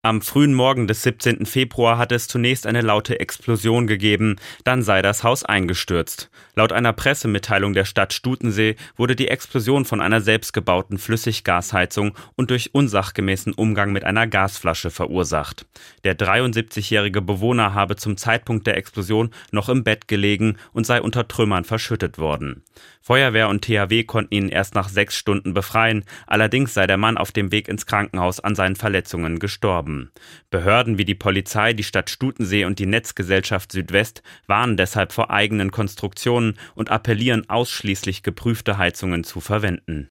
Am frühen Morgen des 17. Februar hatte es zunächst eine laute Explosion gegeben, dann sei das Haus eingestürzt. Laut einer Pressemitteilung der Stadt Stutensee wurde die Explosion von einer selbstgebauten Flüssiggasheizung und durch unsachgemäßen Umgang mit einer Gasflasche verursacht. Der 73-jährige Bewohner habe zum Zeitpunkt der Explosion noch im Bett gelegen und sei unter Trümmern verschüttet worden. Feuerwehr und THW konnten ihn erst nach 6 Stunden befreien, allerdings sei der Mann auf dem Weg ins Krankenhaus an seinen Verletzungen gestorben. Behörden wie die Polizei, die Stadt Stutensee und die Netzgesellschaft Südwest warnen deshalb vor eigenen Konstruktionen und appellieren, ausschließlich geprüfte Heizungen zu verwenden.